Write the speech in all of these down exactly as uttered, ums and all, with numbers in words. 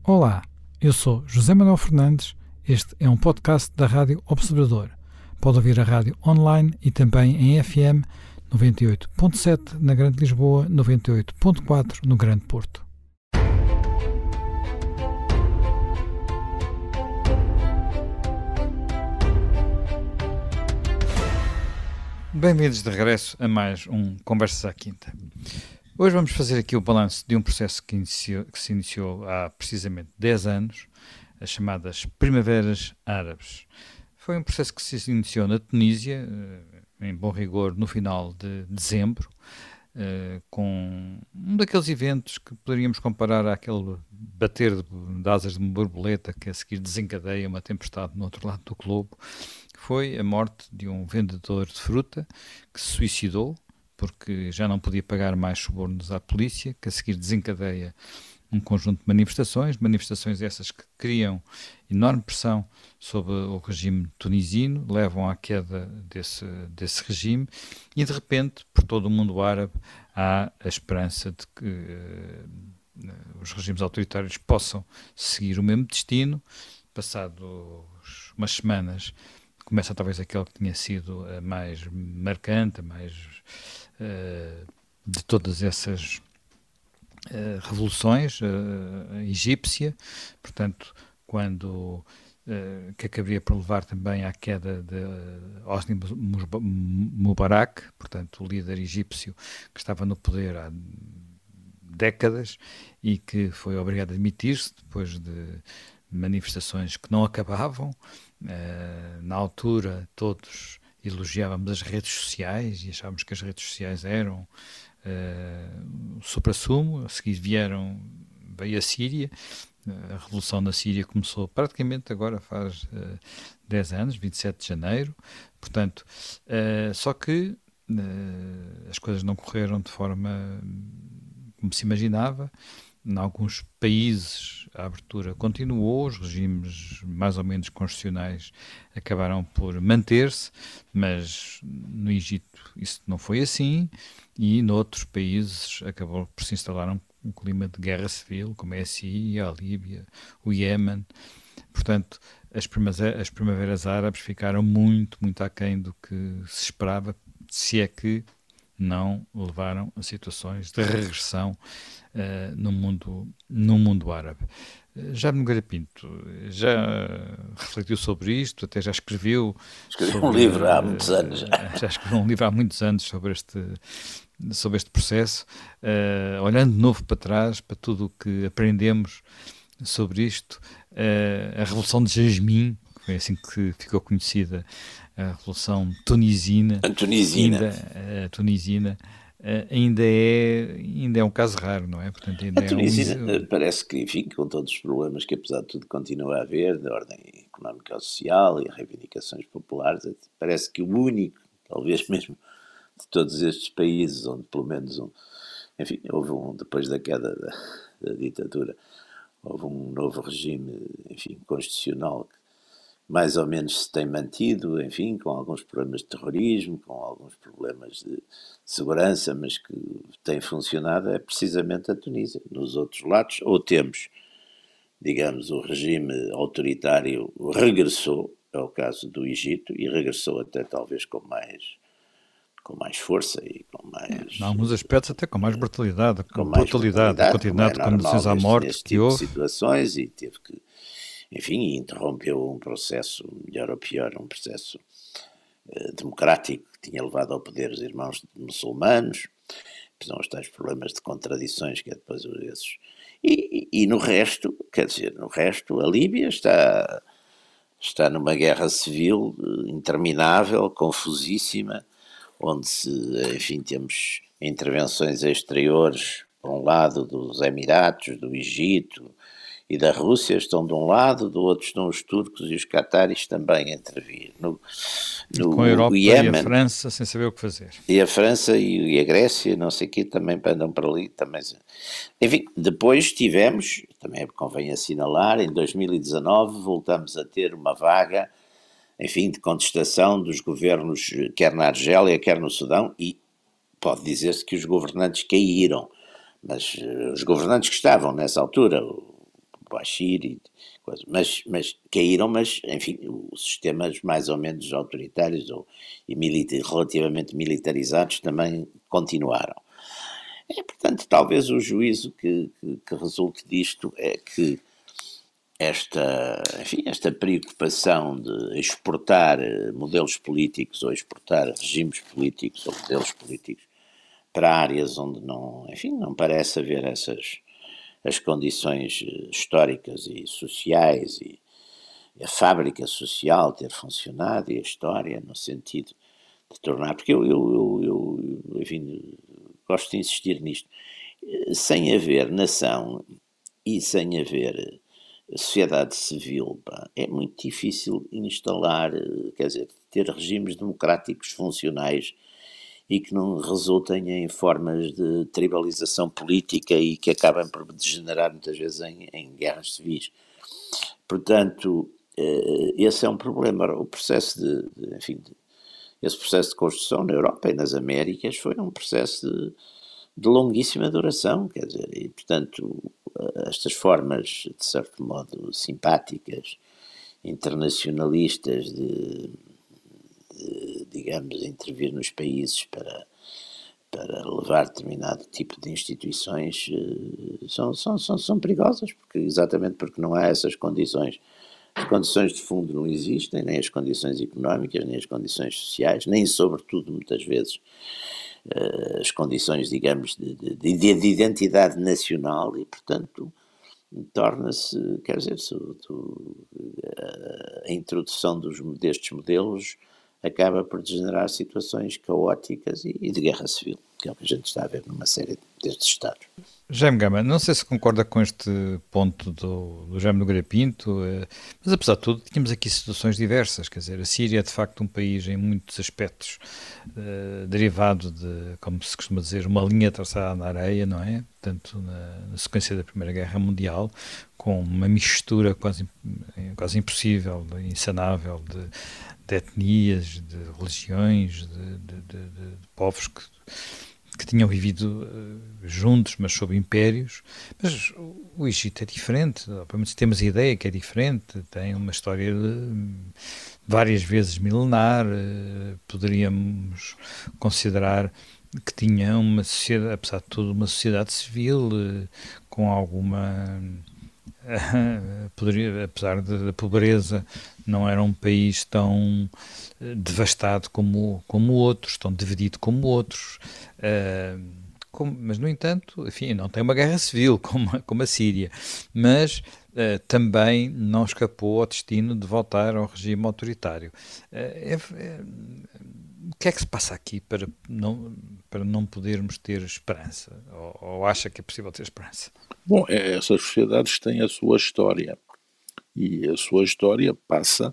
Olá, eu sou José Manuel Fernandes, este é um podcast da Rádio Observador. Pode ouvir a rádio online e também em F M noventa e oito ponto sete na Grande Lisboa, noventa e oito ponto quatro no Grande Porto. Bem-vindos de regresso a mais um Conversas à Quinta. Hoje vamos fazer aqui o balanço de um processo que, iniciou, que se iniciou há precisamente dez anos, as chamadas Primaveras Árabes. Foi um processo que se iniciou na Tunísia, em bom rigor, no final de dezembro, com um daqueles eventos que poderíamos comparar àquele bater de asas de uma borboleta que a seguir desencadeia uma tempestade no outro lado do globo. Foi a morte de um vendedor de fruta que se suicidou porque já não podia pagar mais subornos à polícia, que a seguir desencadeia um conjunto de manifestações, manifestações essas que criam enorme pressão sobre o regime tunisino, levam à queda desse, desse regime e, de repente, por todo o mundo árabe, há a esperança de que uh, os regimes autoritários possam seguir o mesmo destino. Passados umas semanas, começa talvez aquele que tinha sido a mais marcante, a mais uh, de todas essas uh, revoluções, uh, a egípcia, portanto, quando uh, que acabaria por levar também à queda de uh, Hosni Mubarak, portanto, o líder egípcio que estava no poder há décadas e que foi obrigado a demitir-se depois de manifestações que não acabavam. Uh, na altura todos elogiávamos as redes sociais e achávamos que as redes sociais eram uh, o supra-sumo. A seguir vieram, veio a Síria, uh, a revolução na Síria começou praticamente agora faz uh, dez anos, vinte e sete de janeiro, portanto, uh, só que uh, as coisas não correram de forma como se imaginava. Em alguns países a abertura continuou, os regimes mais ou menos constitucionais acabaram por manter-se, mas no Egito isso não foi assim e noutros países acabou por se instalar um, um clima de guerra civil, como é a Síria, a Líbia, o Iémen. Portanto, as primaveras, as primaveras árabes ficaram muito, muito aquém do que se esperava, se é que não levaram a situações de regressão uh, no, mundo, no mundo árabe. Uh, Jaime Nogueira Pinto já refletiu sobre isto, até já escreveu... Escreveu sobre, um livro há muitos anos. Uh, já escreveu um livro há muitos anos sobre este, sobre este processo, uh, olhando de novo para trás, para tudo o que aprendemos sobre isto, uh, a Revolução de Jasmim, foi assim que ficou conhecida a Revolução Tunisina, a Tunisina, ainda, a Tunisina ainda, é, ainda é um caso raro, não é? Portanto, ainda a Tunisina é um... parece que, enfim, com todos os problemas que apesar de tudo continua a haver, de ordem económica ou social e reivindicações populares, parece que o único, talvez mesmo de todos estes países onde pelo menos um, enfim, houve um, depois da queda da, da ditadura, houve um novo regime, enfim, constitucional que mais ou menos se tem mantido, enfim, com alguns problemas de terrorismo, com alguns problemas de segurança, mas que tem funcionado, é precisamente a Tunísia. Nos outros lados, ou temos, digamos, o regime autoritário regressou, é o caso do Egito, e regressou até talvez com mais, com mais força e com mais... Em alguns aspectos até com mais brutalidade, com, com mais brutalidade, brutalidade, quantidade de condenações à morte neste que tipo houve. de situações, e teve que, enfim, interrompeu um processo, melhor ou pior, um processo uh, democrático que tinha levado ao poder os irmãos muçulmanos, são os tais problemas de contradições que é depois esses. E, e, e no resto, quer dizer, no resto, a Líbia está, está numa guerra civil interminável, confusíssima, onde se, enfim, temos intervenções exteriores, por um lado dos Emiratos, do Egito e da Rússia estão de um lado, do outro estão os turcos e os cataris também a intervir. No, no, com a Europa o Iémen, e a França sem saber o que fazer. E a França e, e a Grécia, não sei o quê, também andam para ali. Também. Enfim, depois tivemos, também convém assinalar, em dois mil e dezanove voltamos a ter uma vaga, enfim, de contestação dos governos, quer na Argélia, quer no Sudão, e pode dizer-se que os governantes caíram, mas uh, os governantes que estavam nessa altura, o Bashir e coisas, mas, mas caíram, mas enfim, os sistemas mais ou menos autoritários ou, e milita, relativamente militarizados também continuaram. É, portanto, talvez o juízo que, que, que resulte disto é que esta, enfim, esta preocupação de exportar modelos políticos ou exportar regimes políticos ou modelos políticos para áreas onde não, enfim, não parece haver essas as condições históricas e sociais e a fábrica social ter funcionado e a história no sentido de tornar, porque eu, eu, eu, eu enfim, gosto de insistir nisto, sem haver nação e sem haver sociedade civil, pá, é muito difícil instalar, quer dizer, ter regimes democráticos funcionais e que não resultem em formas de tribalização política e que acabem por degenerar muitas vezes em, em guerras civis. Portanto, esse é um problema. O processo de, de enfim, de, esse processo de construção na Europa e nas Américas foi um processo de, de longuíssima duração, quer dizer, e portanto estas formas, de certo modo, simpáticas, internacionalistas de, de digamos, intervir nos países para, para levar determinado tipo de instituições são, são, são, são perigosas, porque, exatamente porque não há essas condições. As condições de fundo não existem, nem as condições económicas, nem as condições sociais, nem, sobretudo, muitas vezes, as condições, digamos, de, de, de identidade nacional e, portanto, torna-se, quer dizer, a introdução dos, destes modelos acaba por degenerar situações caóticas e, e de guerra civil, que é o que a gente está a ver numa série destes Estados. Jaime Gama, não sei se concorda com este ponto do, do Jaime Nogueira Pinto, mas apesar de tudo tínhamos aqui situações diversas, quer dizer, a Síria é de facto um país em muitos aspectos uh, derivado de, como se costuma dizer, uma linha traçada na areia, não é? Portanto, na, na sequência da Primeira Guerra Mundial, com uma mistura quase, quase impossível, insanável de, de etnias, de religiões, de, de, de, de povos que que tinham vivido uh, juntos, mas sob impérios. Mas o Egito é diferente, obviamente temos a ideia que é diferente, tem uma história uh, várias vezes milenar, uh, poderíamos considerar que tinha uma sociedade, apesar de tudo, uma sociedade civil uh, com alguma... Uh, poderia, apesar da pobreza, não era um país tão uh, devastado como, como outros, tão dividido como outros, uh, como, mas no entanto, enfim, não tem uma guerra civil como, como a Síria, mas uh, também não escapou ao destino de voltar ao regime autoritário. Uh, é, é, o que é que se passa aqui para não, para não podermos ter esperança? Ou, ou acha que é possível ter esperança? Bom, essas sociedades têm a sua história e a sua história passa,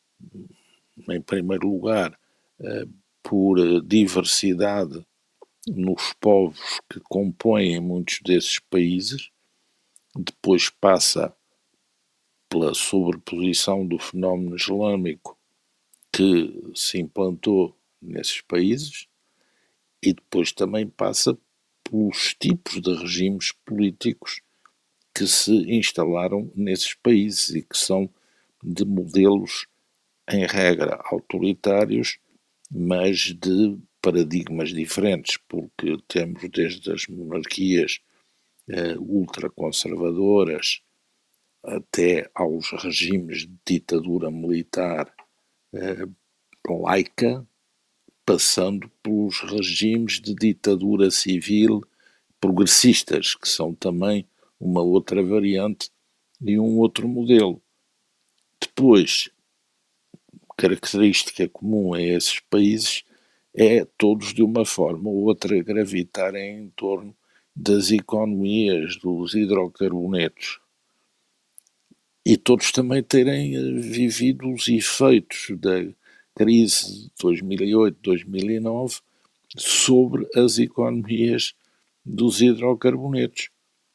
em primeiro lugar, por diversidade nos povos que compõem muitos desses países, depois passa pela sobreposição do fenómeno islâmico que se implantou nesses países e depois também passa pelos tipos de regimes políticos que se instalaram nesses países e que são de modelos, em regra, autoritários, mas de paradigmas diferentes, porque temos desde as monarquias eh, ultraconservadoras até aos regimes de ditadura militar eh, laica, passando pelos regimes de ditadura civil progressistas, que são também uma outra variante e um outro modelo. Depois, característica comum a esses países é todos de uma forma ou outra gravitarem em torno das economias dos hidrocarbonetos e todos também terem vivido os efeitos da crise de dois mil e oito, dois mil e nove sobre as economias dos hidrocarbonetos.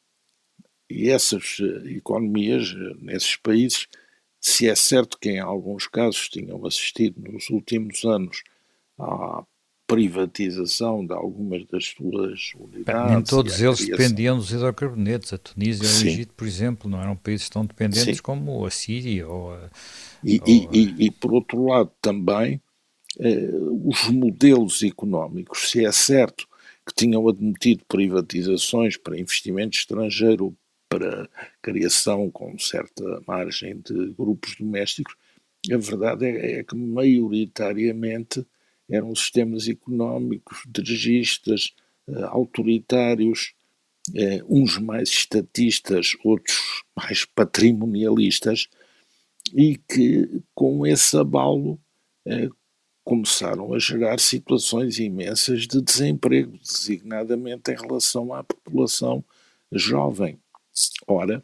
E essas economias, nesses países, se é certo que em alguns casos tinham assistido nos últimos anos à privatização de algumas das suas unidades. Nem todos eles criação. dependiam dos hidrocarbonetos. A Tunísia Sim. ou o Egito, por exemplo, não eram países tão dependentes Sim. como a Síria ou a... E, ou e, a... e, e por outro lado, também, eh, os modelos económicos, se é certo que tinham admitido privatizações para investimento estrangeiro, para criação com certa margem de grupos domésticos, a verdade é, é que maioritariamente eram sistemas económicos, dirigistas, eh, autoritários, eh, uns mais estatistas, outros mais patrimonialistas, e que com esse abalo eh, começaram a gerar situações imensas de desemprego, designadamente em relação à população jovem. Ora,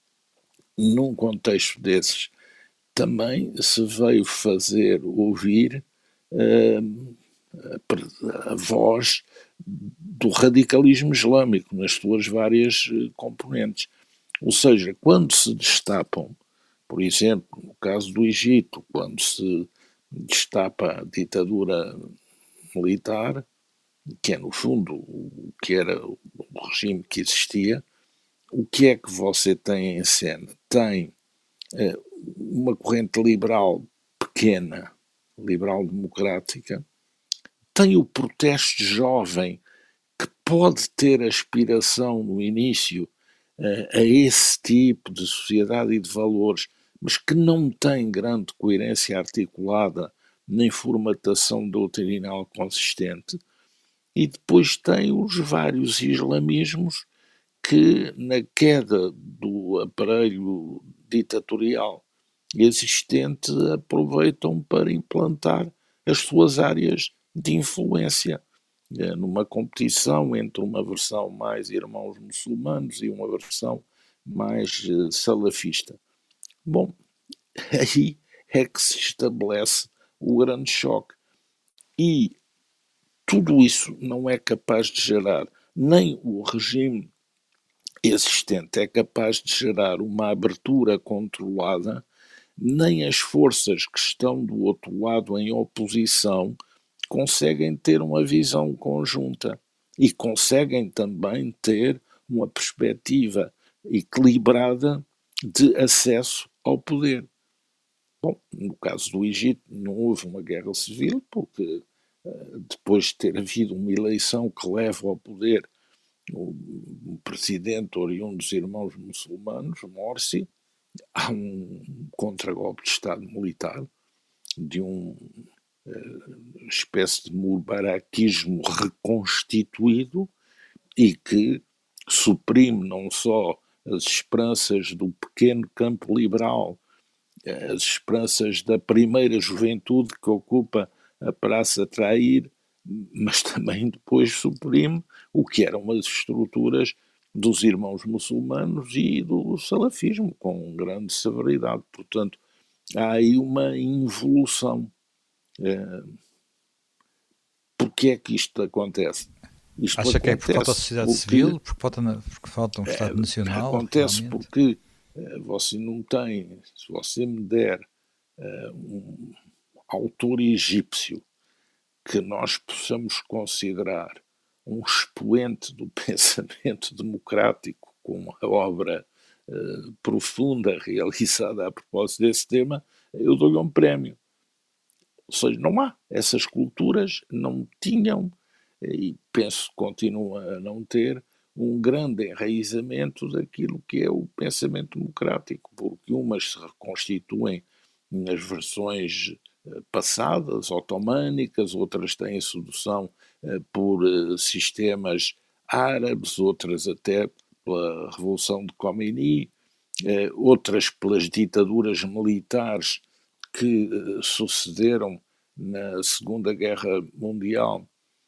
num contexto desses, também se veio fazer ouvir uh, a, a voz do radicalismo islâmico nas suas várias uh, componentes. Ou seja, quando se destapam, por exemplo, no caso do Egito, quando se destapa a ditadura militar, que é no fundo o que era o regime que existia, o que é que você tem em cena? Tem uh, uma corrente liberal pequena, liberal-democrática, tem o protesto jovem que pode ter aspiração no início uh, a esse tipo de sociedade e de valores, mas que não tem grande coerência articulada nem formatação doutrinal consistente, e depois tem os vários islamismos que, na queda do aparelho ditatorial existente, aproveitam para implantar as suas áreas de influência, numa competição entre uma versão mais irmãos muçulmanos e uma versão mais salafista. Bom, aí é que se estabelece o grande choque. E tudo isso não é capaz de gerar, nem o regime existente é capaz de gerar uma abertura controlada, nem as forças que estão do outro lado em oposição conseguem ter uma visão conjunta e conseguem também ter uma perspectiva equilibrada de acesso ao poder. Bom, no caso do Egito não houve uma guerra civil, porque depois de ter havido uma eleição que leva ao poder o presidente oriundo dos irmãos muçulmanos, Morsi, há um contragolpe de Estado militar, de uma uh, espécie de mubaraquismo reconstituído e que suprime não só as esperanças do pequeno campo liberal, as esperanças da primeira juventude que ocupa a Praça Trair, mas também depois suprime o que eram as estruturas dos irmãos muçulmanos e do salafismo, com grande severidade. Portanto, há aí uma involução. É, Porquê é que isto acontece? Isto Acha que é por falta da sociedade civil, porque falta, porque falta um Estado é, nacional? Acontece realmente? porque é, você não tem, se você me der é, um autor egípcio que nós possamos considerar um expoente do pensamento democrático, com uma obra uh, profunda realizada a propósito desse tema, eu dou-lhe um prémio. Ou seja, não há. Essas culturas não tinham, e penso que continuam a não ter, um grande enraizamento daquilo que é o pensamento democrático, porque umas se reconstituem nas versões passadas, otomânicas, outras têm sedução uh, por uh, sistemas árabes, outras até pela Revolução de Khomeini, uh, outras pelas ditaduras militares que uh, sucederam na Segunda Guerra Mundial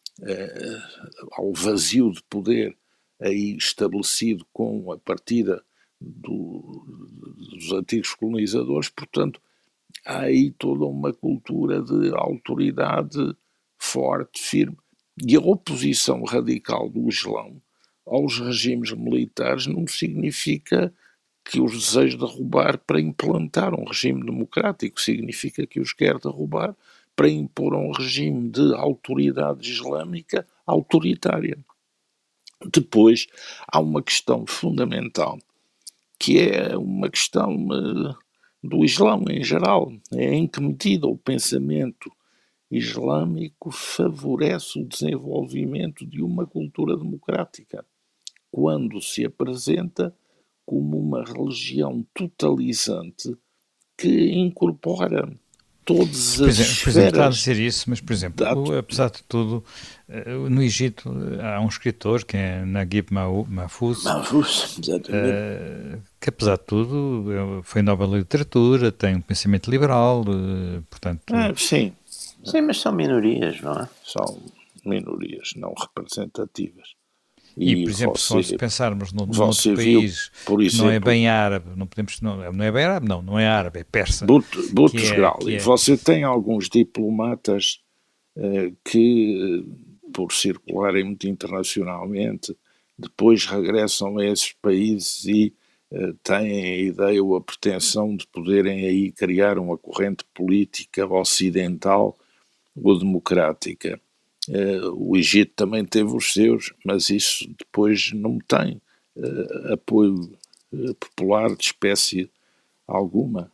uh, ao vazio de poder aí estabelecido com a partida do, dos antigos colonizadores. Portanto, há aí toda uma cultura de autoridade forte, firme, e a oposição radical do Islão aos regimes militares não significa que os deseja derrubar para implantar um regime democrático, significa que os quer derrubar para impor um regime de autoridade islâmica autoritária. Depois, há uma questão fundamental, que é uma questão uh, do Islão em geral. É em que medida o pensamento islâmico favorece o desenvolvimento de uma cultura democrática, quando se apresenta como uma religião totalizante que incorpora todas Por as exemplo, por exemplo, está a esferas dizer isso, mas, por exemplo, da o- apesar de tudo, eh, no Egito há um escritor, que é Naguib Mahou- Mahfouz, Mahfouz, exatamente. eh, que apesar de tudo eh, foi Nobel de Literatura, tem um pensamento liberal, eh, portanto, Ah, sim, Sim, mas são minorias, não é? são minorias não representativas. e, E por exemplo, se você, nós pensarmos num, num outro você viu, país por que não é exemplo, bem árabe, não podemos, não, não é bem árabe, não, não é árabe, é persa, But- que Boutros é, Ghali, que é, você tem alguns diplomatas eh, que, eh, por circularem muito internacionalmente, depois regressam a esses países e eh, têm a ideia ou a pretensão de poderem aí criar uma corrente política ocidental ou democrática. Eh, o Egito também teve os seus, mas isso depois não tem eh, apoio eh, popular de espécie alguma.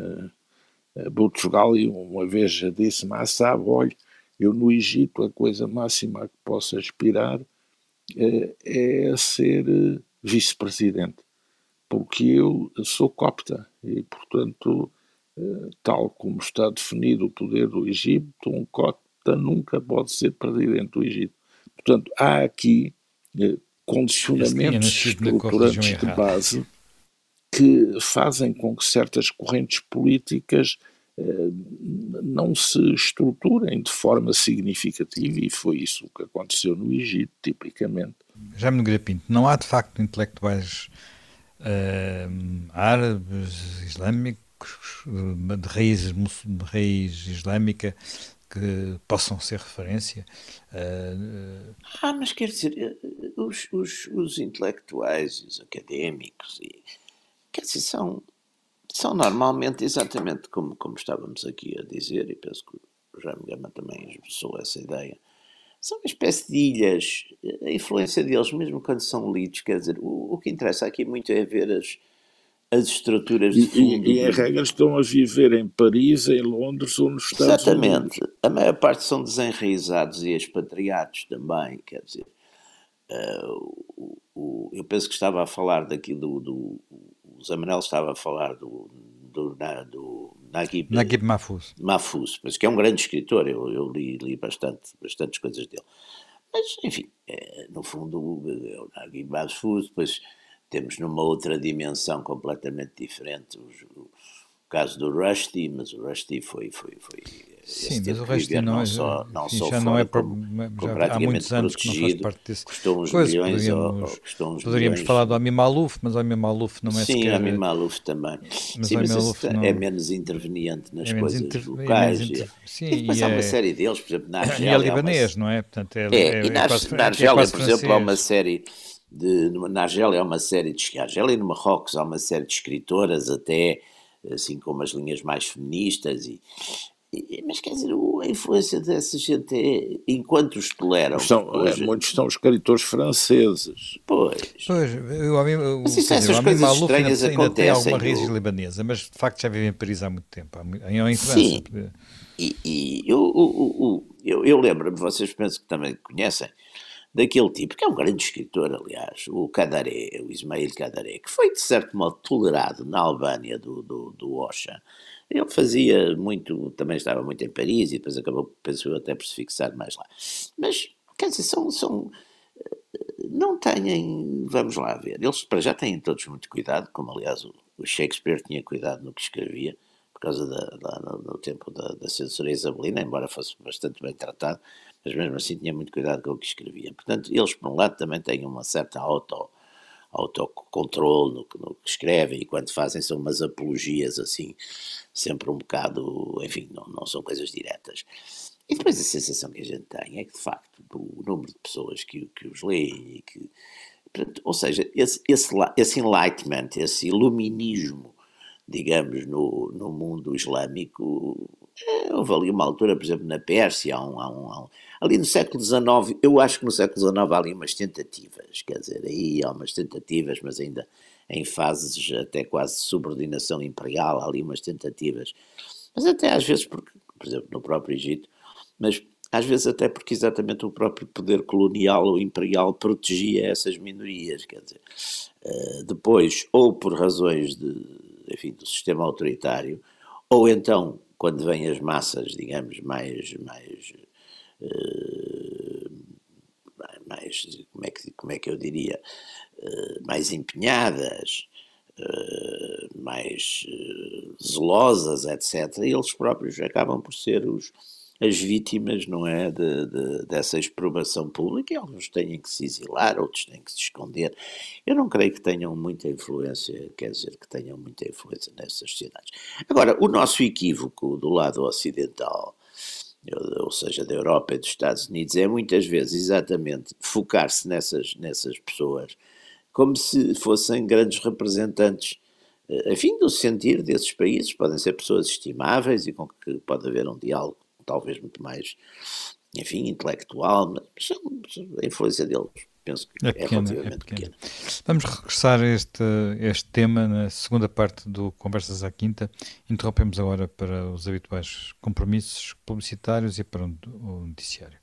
Uh, Boutros Ghali uma vez já disse, mas sabe, olha, eu no Egito a coisa máxima a que posso aspirar uh, é a ser uh, vice-presidente, porque eu sou copta e, portanto, uh, tal como está definido o poder do Egito, um copta nunca pode ser presidente do Egito. Portanto, há aqui uh, esse tinha condicionamentos nascido com a religião estruturantes de errada. base que fazem com que certas correntes políticas eh, não se estruturem de forma significativa, e foi isso que aconteceu no Egito, tipicamente. Jaime Nogueira Pinto, não há de facto intelectuais eh, árabes, islâmicos, de raiz, de raiz islâmica, que possam ser referência? Uh, Ah, mas quer dizer, os, os, os intelectuais, os académicos, e, quer dizer, são, são normalmente exatamente como, como estávamos aqui a dizer, e penso que o Jaime Gama também expressou essa ideia, são uma espécie de ilhas. A influência deles, mesmo quando são lidos, quer dizer, o, o que interessa aqui muito é ver as, as estruturas E, de fundo. e, e em do... regra estão a viver em Paris, em Londres ou nos Estados Exatamente. Unidos. A maior parte são desenraizados e expatriados também, quer dizer. Uh, o, o, eu penso que estava a falar daquilo do, do o Zé Manuel estava a falar do, do, do, do Naguib, Naguib Mahfouz. Mahfouz, que é um grande escritor, eu, eu li, li bastante, bastantes coisas dele. Mas, enfim, é, no fundo, é o Naguib Mahfouz. Depois temos numa outra dimensão completamente diferente os, o caso do Rushdie, mas o Rushdie foi, foi, foi Sim, mas o Rushdie não não, só, não enfim, só já fora, não é, como, já como há muitos anos que não faz parte desse. Custou uns coisa. milhões, Poderíamos, ou, ou custou uns poderíamos milhões. falar do Ami Malouf, mas o Ami Malouf não é Sim, sequer... Ami Malouf também. Mas sim, o mas Malouf não... é menos interveniente nas é menos coisas inter... locais. É inter... E, Sim, e depois e há uma é... série deles, por exemplo, na E Argélia. é libanês, uma... não é? Portanto, é, é, é, e na, é quase, na Argélia, é quase por francês. exemplo, há uma série... De, na Argélia há uma série de... Na Argélia e no Marrocos há uma série de escritoras, até assim com umas linhas mais feministas e... Mas quer dizer, a influência dessa gente é, enquanto os toleram. São, hoje... é, muitos são escritores franceses. Pois. Pois, eu, eu, mas isso, quer dizer, essas o Ami coisas Malouf ainda, estranhas ainda tem acontecem. alguma raiz o... libanesa, mas de facto já vive em Paris há muito tempo, em, em França. Sim, e, e eu, eu, eu, eu lembro-me, vocês pensam que também conhecem, daquele tipo, que é um grande escritor, aliás, o Kadaré, o Ismail Kadaré, que foi de certo modo tolerado na Albânia do, do, do Ocha. Ele fazia muito, também estava muito em Paris e depois acabou, penso eu, até por se fixar mais lá. Mas, quer dizer, são, são não têm, vamos lá ver, eles para já têm todos muito cuidado, como aliás o, o Shakespeare tinha cuidado no que escrevia, por causa da, da, no, no tempo da, da censura isabelina, embora fosse bastante bem tratado, mas mesmo assim tinha muito cuidado com o que escrevia. Portanto, eles por um lado também têm uma certa auto autocontrole no, no que escrevem, e quando fazem são umas apologias assim, sempre um bocado, enfim, não, não são coisas diretas. E depois a sensação que a gente tem é que, de facto, o número de pessoas que, que os leem, e que, portanto, ou seja, esse, esse, esse enlightenment, esse iluminismo, digamos, no, no mundo islâmico, Houve ali uma altura, por exemplo, na Pérsia, há um, há um, há um, ali no século dezanove, eu acho que no século dezanove há ali umas tentativas, quer dizer, aí há umas tentativas, mas ainda em fases até quase de subordinação imperial, há ali umas tentativas, mas até às vezes, porque, por exemplo, no próprio Egito, mas às vezes até porque exatamente o próprio poder colonial ou imperial protegia essas minorias, quer dizer, uh, depois, ou por razões de, enfim, do sistema autoritário, ou então, quando vêm as massas, digamos, mais, mais, uh, mais como, é que, como é que eu diria, uh, mais empenhadas, uh, mais uh, zelosas, etcétera, e eles próprios acabam por ser os, as vítimas, não é, de, de, dessa expropriação pública, e alguns têm que se exilar, outros têm que se esconder. Eu não creio que tenham muita influência, quer dizer, que tenham muita influência nessas sociedades. Agora, o nosso equívoco do lado ocidental, ou seja, da Europa e dos Estados Unidos, é muitas vezes exatamente focar-se nessas, nessas pessoas como se fossem grandes representantes, enfim, do sentir desses países. Podem ser pessoas estimáveis e com que pode haver um diálogo talvez muito mais, enfim, intelectual, mas a influência deles penso que É é pequena, é relativamente pequena. pequena. Vamos regressar a este, este tema na segunda parte do Conversas à Quinta. Interrompemos agora para os habituais compromissos publicitários e para o noticiário.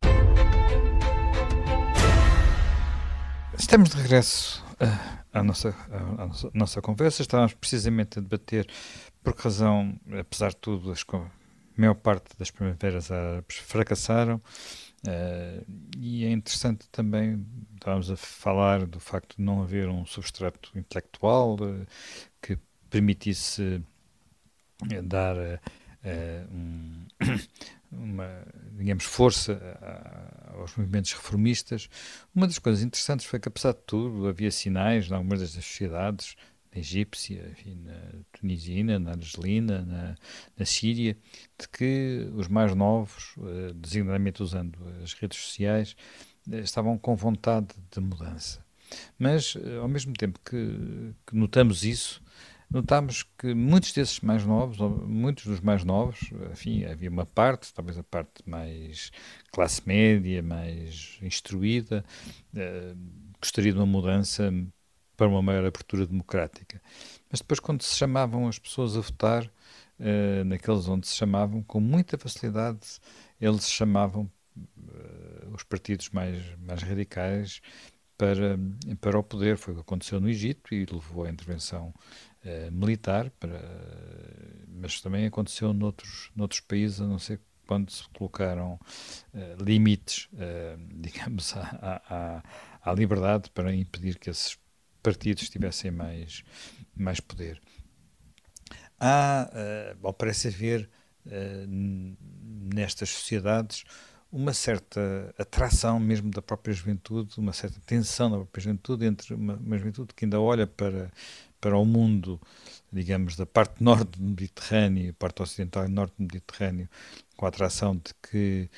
Estamos de regresso uh, à, nossa, à, à nossa, à nossa conversa. Estávamos precisamente a debater por que razão, apesar de tudo, as, a maior parte das primaveras árabes fracassaram. Uh, e é interessante também, estávamos a falar do facto de não haver um substrato intelectual uh, que permitisse uh, dar uh, uh, um, uma, digamos, força a, aos movimentos reformistas. Uma das coisas interessantes foi que, apesar de tudo, havia sinais em algumas das sociedades, na egípcia, enfim, na tunisina, na argelina, na, na Síria, de que os mais novos, eh, designadamente usando as redes sociais, eh, estavam com vontade de mudança. Mas, eh, ao mesmo tempo que, que notamos isso, notamos que muitos desses mais novos, ou muitos dos mais novos, enfim, havia uma parte, talvez a parte mais classe média, mais instruída, eh, gostaria de uma mudança para uma maior abertura democrática. Mas depois, quando se chamavam as pessoas a votar, uh, naqueles onde se chamavam, com muita facilidade, eles chamavam uh, os partidos mais, mais radicais para, para o poder. Foi o que aconteceu no Egito e levou à intervenção uh, militar, para, mas também aconteceu noutros, noutros países, a não ser quando se colocaram uh, limites, uh, digamos, à, à, à liberdade para impedir que esses partidos tivessem mais, mais poder. Há, uh, bom, parece haver uh, nestas sociedades uma certa atração mesmo da própria juventude, uma certa tensão da própria juventude entre uma, uma juventude que ainda olha para, para o mundo, digamos, da parte norte do Mediterrâneo, parte ocidental e norte do Mediterrâneo, com a atração de que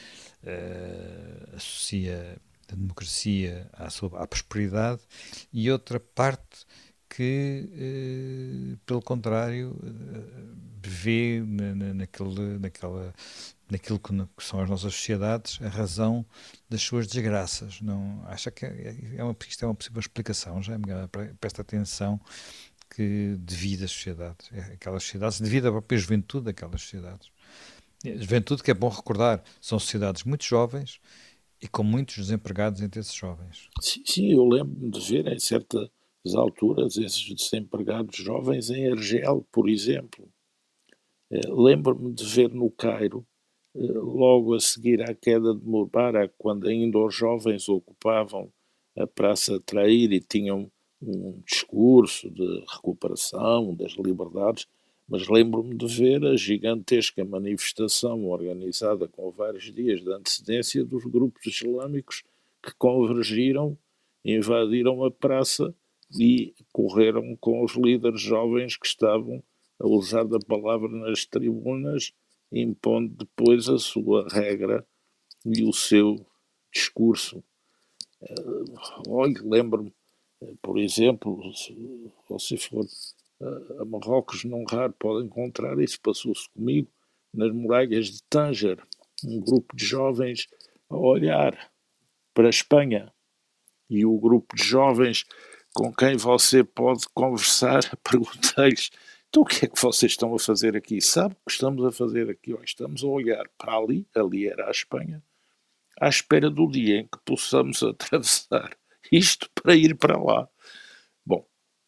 uh, associa a democracia à, sua, à prosperidade, e outra parte que, eh, pelo contrário, eh, vê na, na, naquele, naquela, naquilo que, que são as nossas sociedades a razão das suas desgraças. Não, acha que é, é uma, isto é uma possível explicação, já é para, para esta tensão que divide as sociedades, aquelas sociedades, devido à própria juventude daquelas sociedades. A juventude, que é bom recordar, são sociedades muito jovens e com muitos desempregados entre esses jovens. Sim, sim, eu lembro-me de ver em certas alturas esses desempregados jovens em Argel, por exemplo. Lembro-me de ver no Cairo, logo a seguir à queda de Mubarak, quando ainda os jovens ocupavam a Praça Trair e tinham um discurso de recuperação das liberdades, mas lembro-me de ver a gigantesca manifestação organizada com vários dias de antecedência dos grupos islâmicos que convergiram, invadiram a praça e correram com os líderes jovens que estavam a usar da palavra nas tribunas, impondo depois a sua regra e o seu discurso. Olha, lembro-me, por exemplo, se você for a Marrocos, num raro pode encontrar, isso passou-se comigo, nas muralhas de Tanger, um grupo de jovens a olhar para a Espanha, e o grupo de jovens com quem você pode conversar, perguntei-lhes, então o que é que vocês estão a fazer aqui? Sabe o que estamos a fazer aqui? Oh, estamos a olhar para ali, ali era a Espanha, à espera do dia em que possamos atravessar isto para ir para lá. Bom,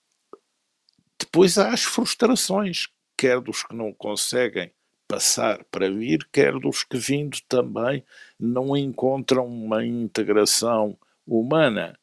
depois há as frustrações, quer dos que não conseguem passar para vir, quer dos que vindo também não encontram uma integração humana.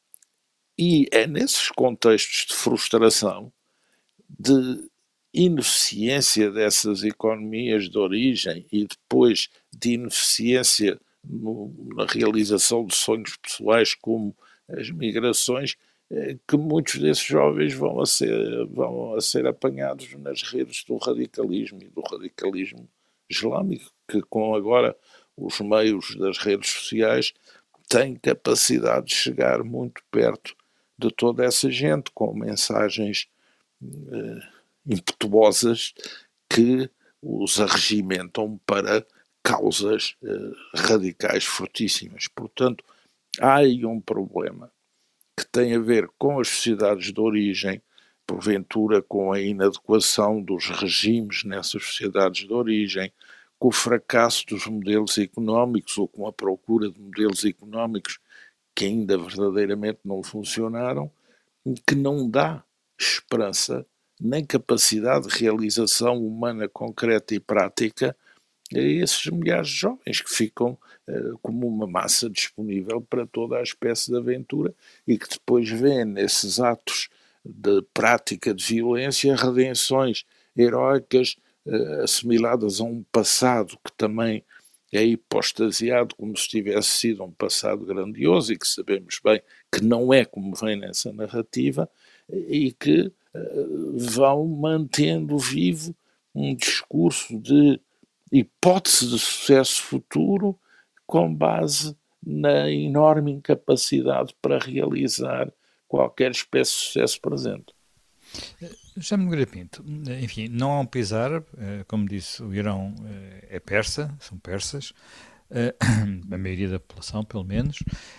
E é nesses contextos de frustração, de ineficiência dessas economias de origem e depois de ineficiência no, na realização de sonhos pessoais como as migrações, eh, que muitos desses jovens vão a, ser, vão a ser apanhados nas redes do radicalismo e do radicalismo islâmico, que com agora os meios das redes sociais têm capacidade de chegar muito perto de toda essa gente, com mensagens eh, impetuosas que os arregimentam para causas eh, radicais fortíssimas. Portanto, há aí um problema que tem a ver com as sociedades de origem, porventura com a inadequação dos regimes nessas sociedades de origem, com o fracasso dos modelos económicos ou com a procura de modelos económicos que ainda verdadeiramente não funcionaram, que não dá esperança nem capacidade de realização humana concreta e prática a esses milhares de jovens que ficam uh, como uma massa disponível para toda a espécie de aventura e que depois vêem nesses atos de prática de violência redenções heroicas uh, assimiladas a um passado que também é hipostasiado como se tivesse sido um passado grandioso e que sabemos bem que não é como vem nessa narrativa e que uh, vão mantendo vivo um discurso de hipótese de sucesso futuro com base na enorme incapacidade para realizar qualquer espécie de sucesso presente. Chamo-me Nogueira Pinto. Enfim, não há um país árabe, como disse, o Irão é persa, são persas, a maioria da população, pelo menos.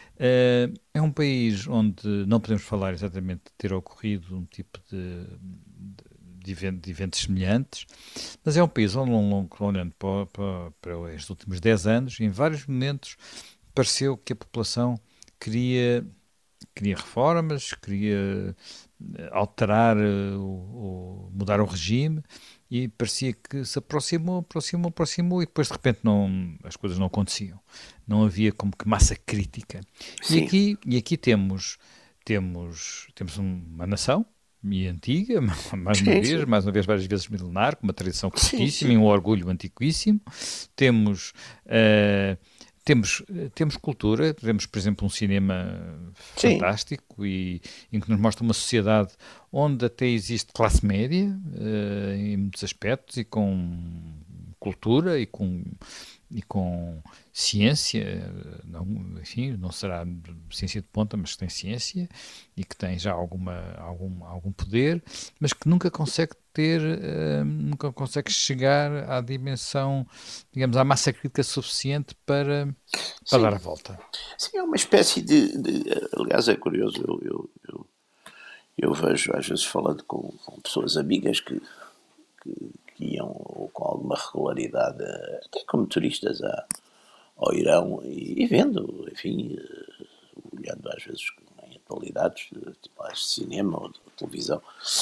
É um país onde não podemos falar exatamente de ter ocorrido um tipo de, de, evento, de eventos semelhantes, mas é um país onde, olhando para, para, para os últimos dez anos, em vários momentos pareceu que a população queria, queria reformas, queria alterar, o, o, mudar o regime, e parecia que se aproximou, aproximou, aproximou e depois de repente não, as coisas não aconteciam. Não havia como que massa crítica. E aqui, e aqui temos, temos, temos uma nação, e antiga, mais uma sim, vez, sim. mais uma vez, várias vezes milenar, com uma tradição fortíssima e um orgulho antiquíssimo. Temos... Uh, Temos, temos cultura, temos, por exemplo, um cinema Sim. fantástico e em que nos mostra uma sociedade onde até existe classe média uh, em muitos aspectos e com cultura e com, e com ciência, não, enfim, não será ciência de ponta, mas que tem ciência e que tem já alguma, algum, algum poder, mas que nunca consegue ter, uh, nunca consegue chegar à dimensão, digamos, à massa crítica suficiente para, para dar a volta. Sim, é uma espécie de, de aliás é curioso, eu, eu, eu, eu vejo às vezes falando com, com pessoas amigas que, que, que iam com alguma regularidade, até como turistas a, ao Irão e, e vendo, enfim, olhando às vezes em atualidades, tipo de cinema ou de televisão,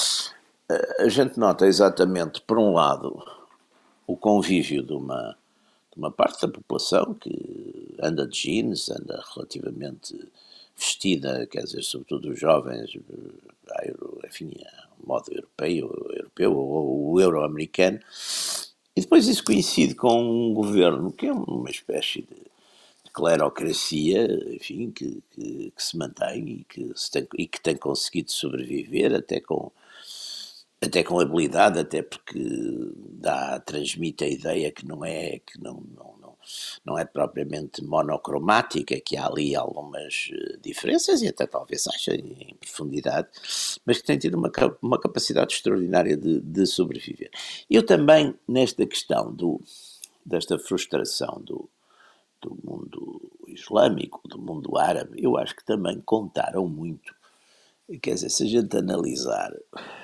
a gente nota exatamente, por um lado, o convívio de uma, de uma parte da população que anda de jeans, anda relativamente vestida, quer dizer, sobretudo os jovens, enfim, a modo europeu, europeu ou euro-americano, e depois isso coincide com um governo que é uma espécie de clerocracia, enfim, que, que, que se mantém e que, se tem, e que tem conseguido sobreviver até com até com habilidade, até porque dá, transmite a ideia que não é, que não, não, não, não é propriamente monocromática, que há ali algumas diferenças, e até talvez haja em profundidade, mas que tem tido uma, uma capacidade extraordinária de, de sobreviver. Eu também, nesta questão do, desta frustração do, do mundo islâmico, do mundo árabe, eu acho que também contaram muito. Quer dizer, se a gente analisar,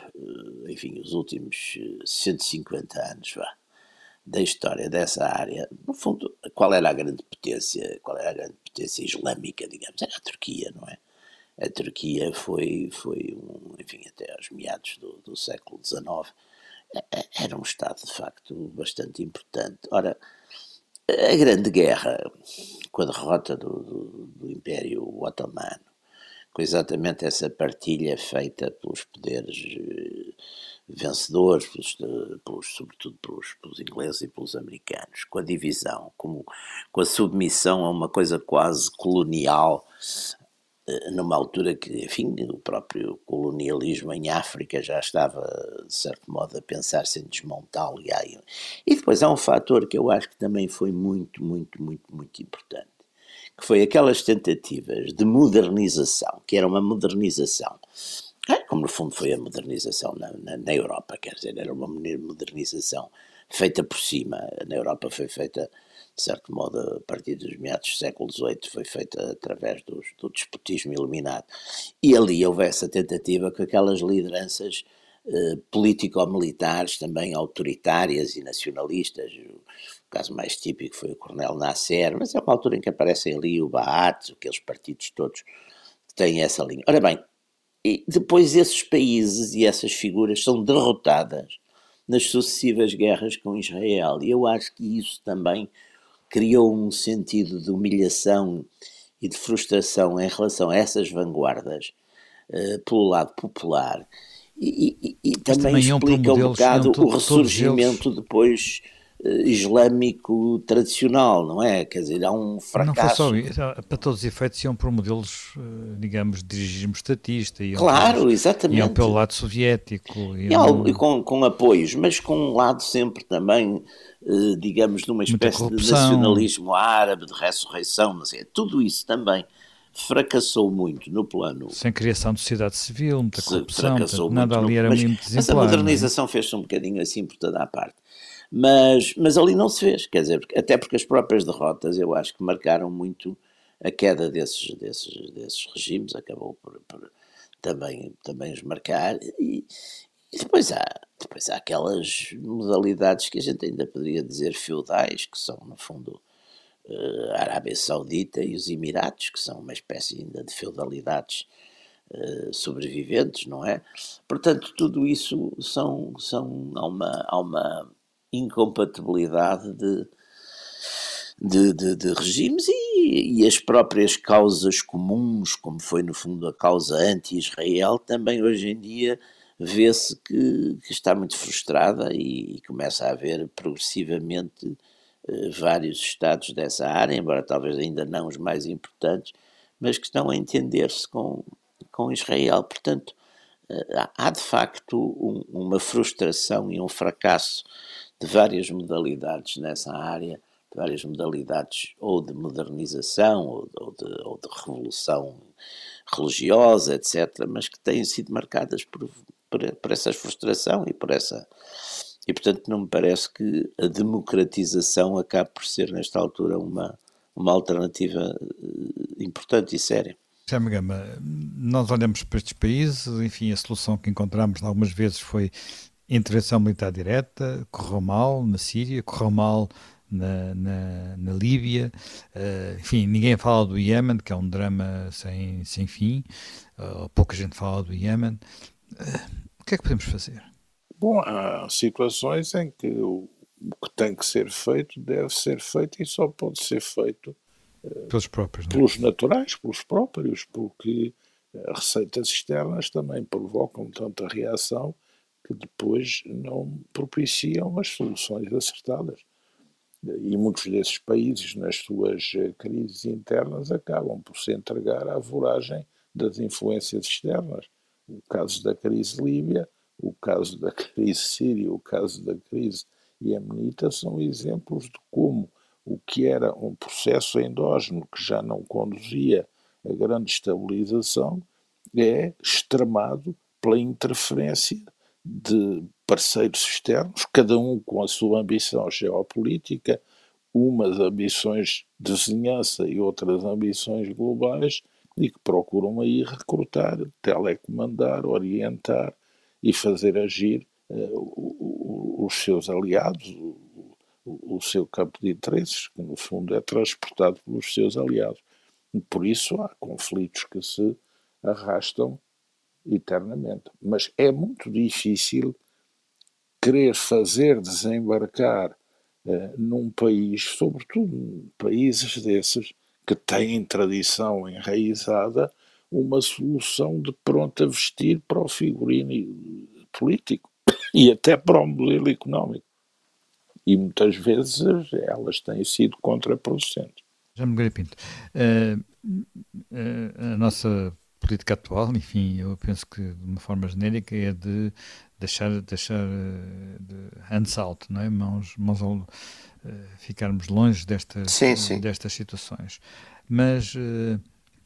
enfim, os últimos cento e cinquenta anos, vá, da história dessa área, no fundo, qual era a grande potência, qual era a grande potência islâmica, digamos, era a Turquia, não é? A Turquia foi, foi um, enfim, até aos meados do, do século dezenove, era um Estado, de facto, bastante importante. Ora, a Grande Guerra, com a derrota do, do, do Império Otomano, com exatamente essa partilha feita pelos poderes eh, vencedores, pelos, pelos, sobretudo pelos, pelos ingleses e pelos americanos, com a divisão, com, com a submissão a uma coisa quase colonial, eh, numa altura que, enfim, o próprio colonialismo em África já estava, de certo modo, a pensar-se em desmontá-lo. E, aí, e depois há um fator que eu acho que também foi muito, muito, muito, muito importante, que foi aquelas tentativas de modernização, que era uma modernização, como no fundo foi a modernização na, na, na Europa, quer dizer, era uma modernização feita por cima. Na Europa foi feita, de certo modo, a partir dos meados do século dezoito, foi feita através dos, do despotismo iluminado. E ali houve essa tentativa com aquelas lideranças eh, político-militares, também autoritárias e nacionalistas. O caso mais típico foi o Coronel Nasser, mas é uma altura em que aparecem ali o Baath, aqueles partidos todos que têm essa linha. Ora bem, e depois esses países e essas figuras são derrotadas nas sucessivas guerras com Israel. E eu acho que isso também criou um sentido de humilhação e de frustração em relação a essas vanguardas, uh, pelo lado popular. E, e, e também, também explica um bocado o ressurgimento depois uh, islâmico tradicional, não é? Quer dizer, há um fracasso. Não foi só isso, para todos os efeitos iam por modelos, digamos, de regime estatista. Iam claro, pelos, exatamente. Iam pelo lado soviético. Iam... E, algo, e com, com apoios, mas com um lado sempre também, uh, digamos, de uma espécie de nacionalismo árabe, de ressurreição, não sei, tudo isso também fracassou muito no plano... Sem criação de sociedade civil, muita corrupção, portanto, nada ali era mas, muito exemplar. Mas a modernização é? fez-se um bocadinho assim por toda a parte. Mas, mas ali não se fez, quer dizer, até porque as próprias derrotas eu acho que marcaram muito a queda desses, desses, desses regimes, acabou por, por também, também os marcar, e, e depois, há, depois há aquelas modalidades que a gente ainda poderia dizer feudais, que são no fundo a Arábia Saudita e os Emirados, que são uma espécie ainda de feudalidades uh, sobreviventes, não é? Portanto, tudo isso são, são há uma, há uma incompatibilidade de, de, de, de regimes e, e as próprias causas comuns, como foi no fundo a causa anti-Israel, também hoje em dia vê-se que, que está muito frustrada e, e começa a haver progressivamente uh, vários estados dessa área, embora talvez ainda não os mais importantes, mas que estão a entender-se com, com Israel. Portanto, uh, há de facto um, uma frustração e um fracasso de várias modalidades nessa área, de várias modalidades ou de modernização ou, ou, de, ou de revolução religiosa, etcétera, mas que têm sido marcadas por, por, por essa frustração e por essa... E, portanto, não me parece que a democratização acabe por ser, nesta altura, uma, uma alternativa importante e séria. Jaime Gama, nós olhamos para estes países, enfim, a solução que encontramos algumas vezes foi intervenção militar direta, correu mal na Síria, correu mal na, na, na Líbia, uh, enfim, ninguém fala do Iémen, que é um drama sem, sem fim, uh, pouca gente fala do Iémen. Uh, o que é que podemos fazer? Bom, há situações em que o, o que tem que ser feito deve ser feito e só pode ser feito uh, pelos próprios, não é? Pelos naturais, pelos próprios, porque receitas externas também provocam tanta reação que depois não propiciam as soluções acertadas. E muitos desses países, nas suas crises internas, acabam por se entregar à voragem das influências externas. O caso da crise líbia, o caso da crise síria, o caso da crise iemenita são exemplos de como o que era um processo endógeno que já não conduzia a grande estabilização, é extremado pela interferência de parceiros externos, cada um com a sua ambição geopolítica, umas ambições de vizinhança e outras ambições globais, e que procuram aí recrutar, telecomandar, orientar e fazer agir uh, os seus aliados, o, o, o seu campo de interesses, que no fundo é transportado pelos seus aliados. E por isso há conflitos que se arrastam eternamente. Mas é muito difícil querer fazer desembarcar uh, num país, sobretudo países desses, que têm tradição enraizada, uma solução de pronto a vestir para o figurino político e até para o modelo económico. E muitas vezes elas têm sido contraproducentes. Jaime Nogueira Pinto, uh, uh, a nossa política atual, enfim, eu penso que de uma forma genérica é de deixar, deixar uh, de hands out, não é? Mãos, mãos ao, uh, ficarmos longe destas, sim, sim. destas situações. Mas, uh,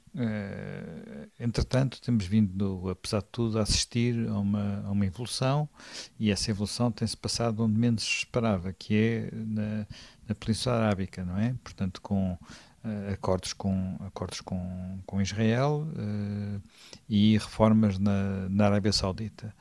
uh, entretanto, temos vindo, apesar de tudo, a assistir a uma, a uma evolução, e essa evolução tem-se passado onde menos se esperava, que é na, na Península Arábica, não é? Portanto, com uh, acordos, com, acordos com, com Israel uh, e reformas na, na Arábia Saudita.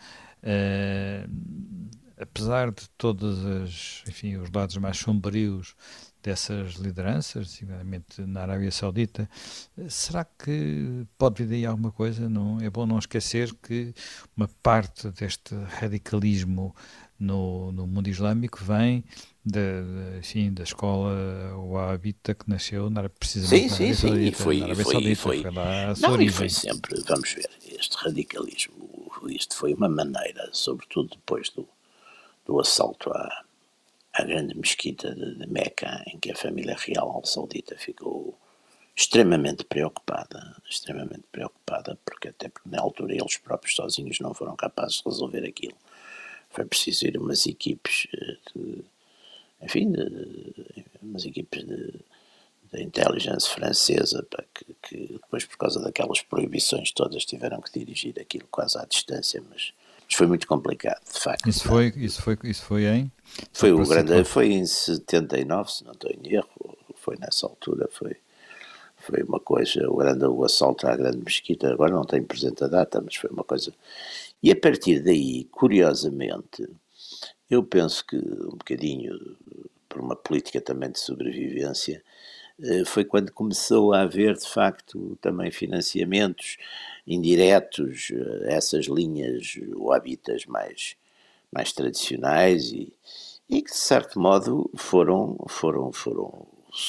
Uh, apesar de todos as, enfim, os lados mais sombrios dessas lideranças, seguramente na Arábia Saudita, será que pode vir daí alguma coisa? Não, é bom não esquecer que uma parte deste radicalismo no, no mundo islâmico vem da, enfim, da escola wahhabita que nasceu na, precisamente sim, na Arábia sim, Saudita. Sim, e foi, na Arábia foi, Saudita, foi, foi lá a sua não, origem. E foi sempre, vamos ver, este radicalismo, isto foi uma maneira, sobretudo depois do, do assalto à, à grande mesquita de, de Meca, em que a família real saudita ficou extremamente preocupada, extremamente preocupada, porque até porque na altura eles próprios sozinhos não foram capazes de resolver aquilo. Foi preciso ir umas equipes de, enfim, de, de, umas equipes de, de intelligence francesa, para que, que depois, por causa daquelas proibições todas, tiveram que dirigir aquilo quase à distância, mas, mas foi muito complicado, de facto. Isso foi, isso foi, isso foi em? Foi, o grande, foi em setenta e nove, se não estou em erro, foi nessa altura, foi, foi uma coisa, o, grande, o assalto à grande mesquita, agora não tenho presente a data, mas foi uma coisa. E a partir daí, curiosamente, eu penso que um bocadinho por uma política também de sobrevivência, foi quando começou a haver de facto também financiamentos indiretos a essas linhas wahhabitas mais, mais tradicionais e, e que de certo modo foram, foram, foram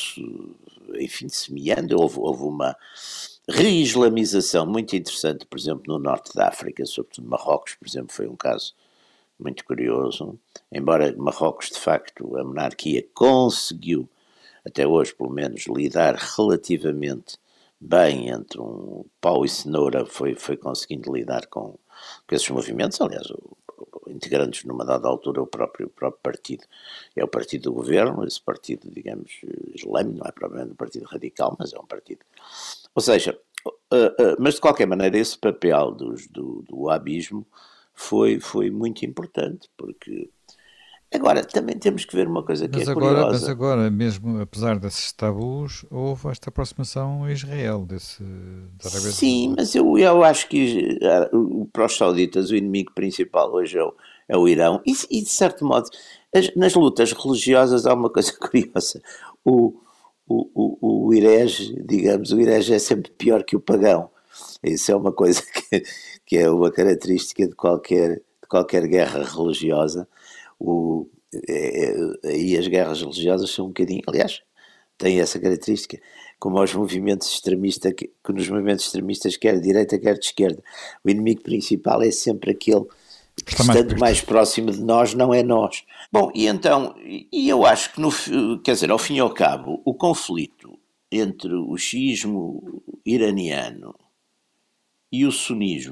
enfim, semeando. Houve, houve uma re-islamização muito interessante, por exemplo, no norte da África, sobretudo Marrocos, por exemplo, foi um caso muito curioso, embora Marrocos, de facto, a monarquia conseguiu, até hoje pelo menos, lidar relativamente bem entre um pau e cenoura, foi, foi conseguindo lidar com, com esses movimentos. Aliás, o, o, integrantes numa dada altura o próprio, o próprio partido, é o partido do governo, esse partido, digamos, islâmico, não é propriamente um partido radical, mas é um partido. Ou seja, uh, uh, mas de qualquer maneira esse papel dos, do, do wahhabismo foi, foi muito importante, porque agora também temos que ver uma coisa que mas é agora, curiosa. Mas agora, mesmo apesar desses tabus, houve esta aproximação a Israel, desse, da Arábia Sim, mas eu, eu acho que uh, para os sauditas o inimigo principal hoje é o, é o Irão, e, e de certo modo, as, nas lutas religiosas há uma coisa curiosa, o, o, o, o herege, digamos, o herege é sempre pior que o pagão. Isso é uma coisa que, que é uma característica de qualquer, de qualquer guerra religiosa. O, é, é, e as guerras religiosas são um bocadinho, aliás, têm essa característica, como aos movimentos extremistas, que, que nos movimentos extremistas, quer de direita, quer de esquerda, o inimigo principal é sempre aquele que, Está estando mais, mais próximo de nós, não é nós. Bom, e então, e eu acho que, no, quer dizer, ao fim e ao cabo, o conflito entre o xiismo iraniano e o sunismo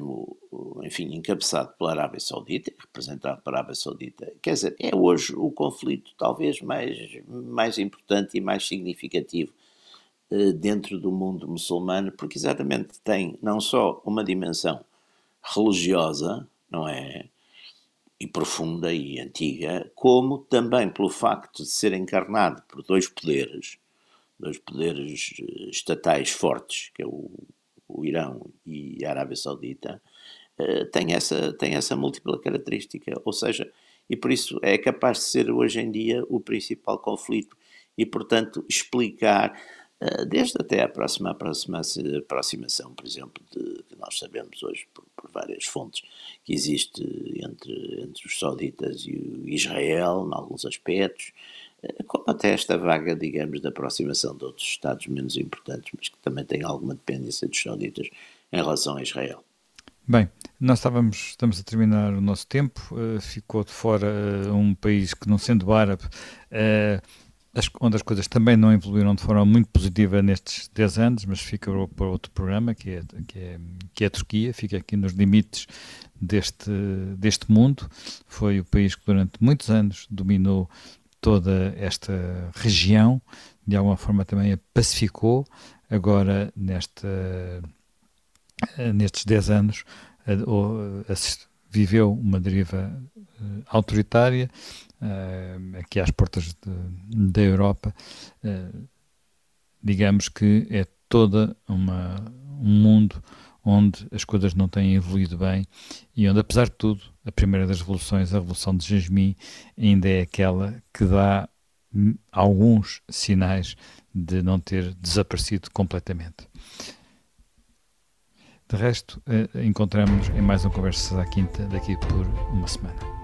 enfim, encabeçado pela Arábia Saudita, representado pela Arábia Saudita. Quer dizer, é hoje o conflito talvez mais, mais importante e mais significativo eh, dentro do mundo muçulmano, porque exatamente tem não só uma dimensão religiosa, não é? E profunda e antiga, como também pelo facto de ser encarnado por dois poderes, dois poderes estatais fortes, que é o, o Irão e a Arábia Saudita, uh, tem, essa, tem essa múltipla característica, ou seja, e por isso é capaz de ser hoje em dia o principal conflito e, portanto, explicar, uh, desde até a próxima aproximação, por exemplo, de, que nós sabemos hoje por, por várias fontes, que existe entre, entre os sauditas e o Israel, em alguns aspectos, como até esta vaga, digamos, de aproximação de outros Estados menos importantes, mas que também têm alguma dependência dos sauditas em relação a Israel. Bem, nós estávamos, estamos a terminar o nosso tempo, uh, ficou de fora uh, um país que, não sendo árabe, uh, as, onde as coisas também não evoluíram de forma muito positiva nestes dez anos, mas fica para outro programa, que é, que é, que é a Turquia, fica aqui nos limites deste, deste mundo. Foi o país que durante muitos anos dominou toda esta região, de alguma forma também a pacificou. Agora, nesta, nestes dez anos, a, a, a, viveu uma deriva uh, autoritária, uh, aqui às portas de, da Europa. Uh, digamos que é toda uma, um mundo onde as coisas não têm evoluído bem e onde, apesar de tudo, a primeira das revoluções, a Revolução de Jasmim, ainda é aquela que dá alguns sinais de não ter desaparecido completamente. De resto, encontramos em mais uma Conversas à Quinta daqui por uma semana.